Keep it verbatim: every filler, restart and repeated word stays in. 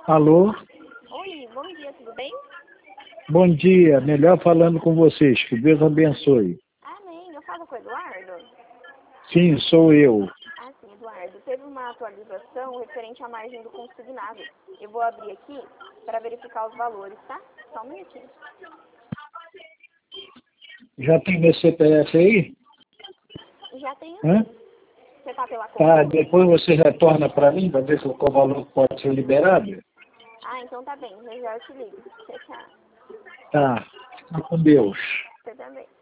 Alô? Oi, bom dia, tudo bem? Bom dia, melhor falando com vocês, que Deus abençoe. Amém, eu falo com o Eduardo? Sim, sou eu. Ah, sim, Eduardo. Teve uma atualização referente à margem do consignado. Eu vou abrir aqui para verificar os valores, tá? Só um minutinho. Já tem meu C P F aí? Já tenho Hã? sim. Você tá pela Tá, conta? depois você retorna para mim, para ver qual valor pode ser liberado? Ah, então tá bem, eu já te ligo. Tchau, tchau. Tá, fica com Deus. Você também.